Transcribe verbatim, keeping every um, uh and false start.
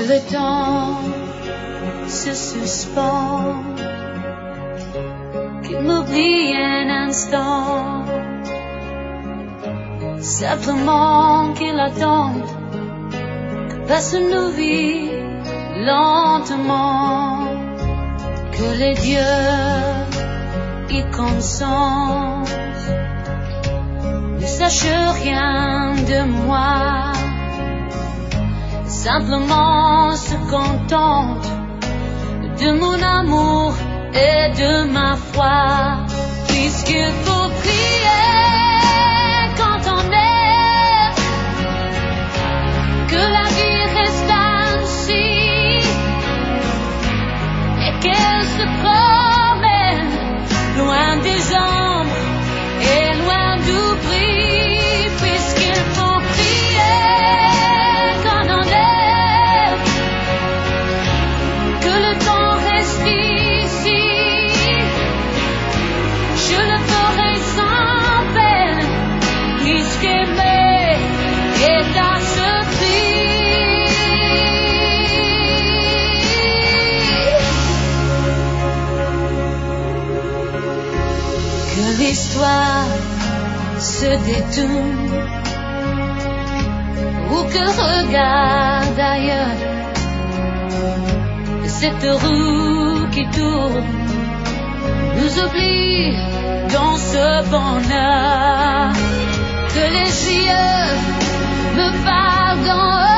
le temps se suspend, qu'il m'oublie un instant, simplement qu'il attende que passent nos vies lentement, que les dieux y consentent, ne sachent rien de moi, simplement se contentent de mon amour et de ma foi, puisqu'il faut prier quand on aime, que la vie reste ainsi et qu'elle se promène loin des ombres et loin d'oubli, puisqu'il faut prier quand on aime, que le temps reste ici. Je le ferai sans peine, puisqu'aimer est à ce prix. Que l'histoire se détourne ou que regarde ailleurs cette roue qui tourne nous oublie dans ce bonheur, que les yeux me pardonnent.